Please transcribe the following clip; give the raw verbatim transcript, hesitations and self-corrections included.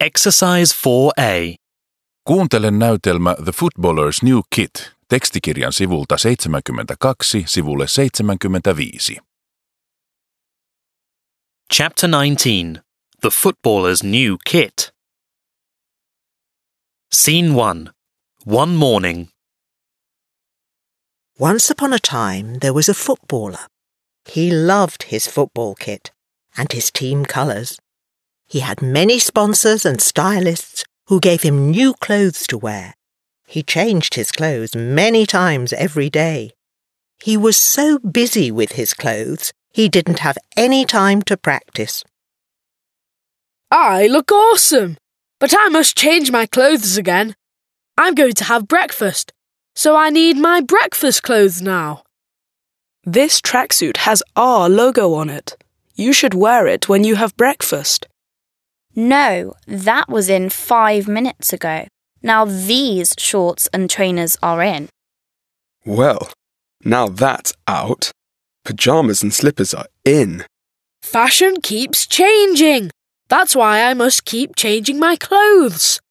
Exercise four A. Kuuntele näytelmä The Footballer's New Kit tekstikirjan sivulta seitsemänkymmentäkaksi sivulle seitsemänkymmentäviisi. Chapter nineteen. The Footballer's New Kit. Scene one. One morning. Once upon a time there was a footballer. He loved his football kit and his team colours. He had many sponsors and stylists who gave him new clothes to wear. He changed his clothes many times every day. He was so busy with his clothes, he didn't have any time to practice. I look awesome, but I must change my clothes again. I'm going to have breakfast, so I need my breakfast clothes now. This tracksuit has our logo on it. You should wear it when you have breakfast. No, that was in five minutes ago. Now these shorts and trainers are in. Well, now that's out. Pyjamas and slippers are in. Fashion keeps changing. That's why I must keep changing my clothes.